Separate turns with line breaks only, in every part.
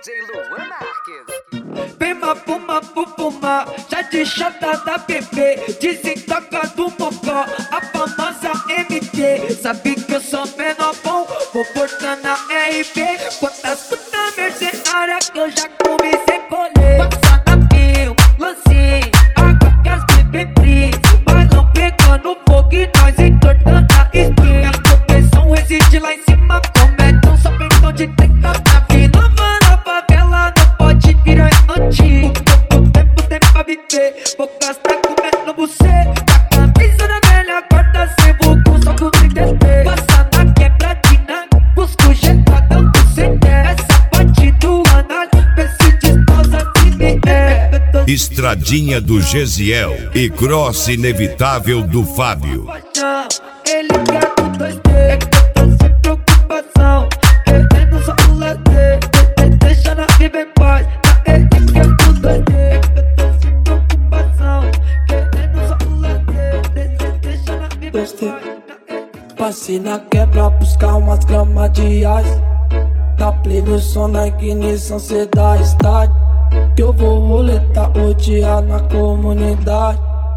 DJ Luan Marques.
Pema, puma, pupuma, já de chata da bebê, desentoca do mocó, a famosa MT. Sabe que eu sou menor bom, vou portando a RP. Quantas putas mercenárias que eu já comi sem colher. Passa na pio, lance, água que as bebê brisa. Balão pegando fogo e nós entortando a espinha. A proteção reside lá em cima, cometam só perguntam de tentar na fila. Na favela não pode virar antigo. O tempo pra viver, poucas tá comendo você. A camisa da velha corta sem vulco, só com 33. Passa na quebradina, busco jetadão do CD. Essa parte do anal, vê se desposa se me é.
Estradinha do Gesiel e cross inevitável do Fábio.
Ele quer do 2D, é que eu tô sem preocupação, querendo só o lazer. Deixa na vida em paz, ele quer do 2D, é que eu tô sem preocupação, querendo só o lazer. Deixa na vida em paz.
Passei na quebra buscar umas gramas de ice. Dá play no som na ignição, cê dá start. Que eu vou roletar o dia na comunidade.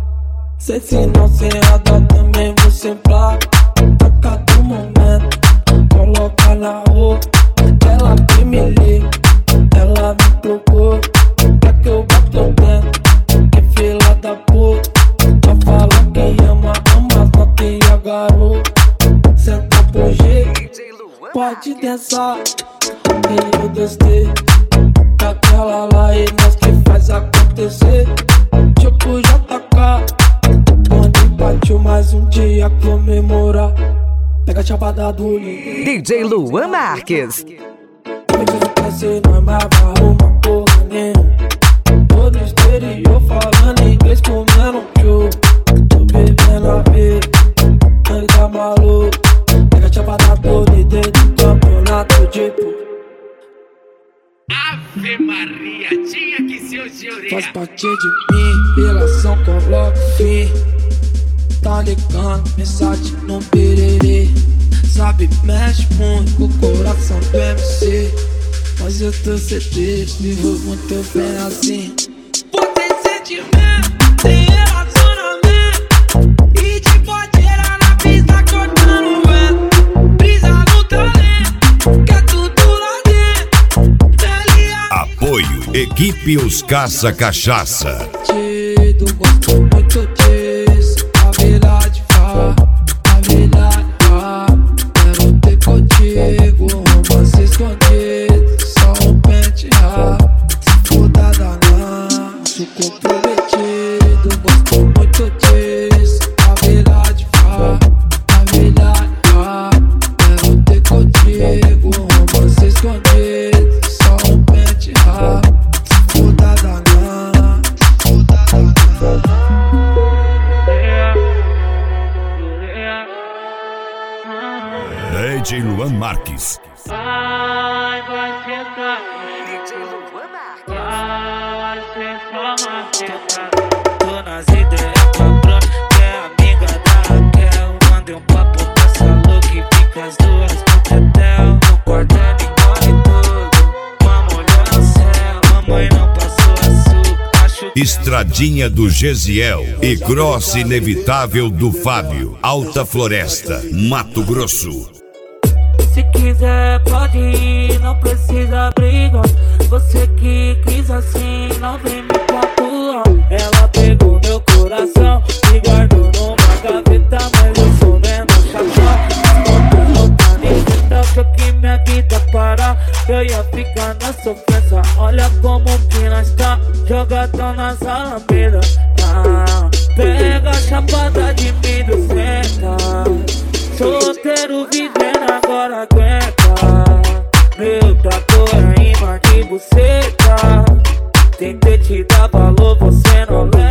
Cê se não se roda também vou semplar. Toca do momento, coloca na rua. Ela que me liga, ela me procura. Quer que eu bato dentro, que fila da puta. Só fala que ama, ama, só que a garota. Senta pro jeito, pode dançar. E eu gostei daquela lá e nós que faz acontecer. Tipo JK, onde partiu mais um dia comemorar. Pega a chapada do Lino.
DJ Luan Marques.
Crescer, nós mais vai arrumar porra nenhuma. Todo exterior falando inglês, comendo um show. Tô bebendo a vida, ele tá maluco. Pega a chapada do Lino do campeonato de puta.
Ave Maria, tinha que ser o senhor.
Faz parte de mim, relação coloca fim. Tá ligando, mensagem no pererê. Sabe, mexe muito com o coração do MC. Mas eu tô certeiro, vivo muito bem assim. Tem sentimento, tem relacionamento. E de bodeira na pista cortando o vento. Brisa no talento, que é tudo lá dentro.
Apoio Equipe Os Caça Cachaça.
Gosto muito disso. A verdade fala, a verdade fala. Quero ter contigo, romance escondido. Só um penteado, se for da dança. Sou comprometido, gosto muito disso. A verdade fala, a verdade fala. Quero ter contigo, romance escondido. Só um penteado, se for da dança.
DJ Luan Marques.
Vai sentar.
DJ Luan Marques.
Vai ser só uma senta. Tô nas ideias com a Bruna, que é amiga da Raquel. Mandei um papo dessa louca e fica as duas pro tetel. No quarto ela engole tudo, uma olhando no céu. Mamãe não passou açúcar, acho que
Estradinha do Gesiel e cross inevitável do Fábio. Alta Floresta, Mato Grosso.
se quiser pode ir, não precisa brigar. Você que quis assim, não vem me patuar. Ela pegou meu coração e guardou numa gaveta, mas eu sou menos chapéu. Tá nem pra que minha vida parar. Eu ia ficar na sofrência, olha como que nós tá jogadão nas alamedas. Pega a chapada de milho, senta. Solteiro vivendo agora aguenta. Meu trator é imã de buceta. Tentei te dar valor, você não leva.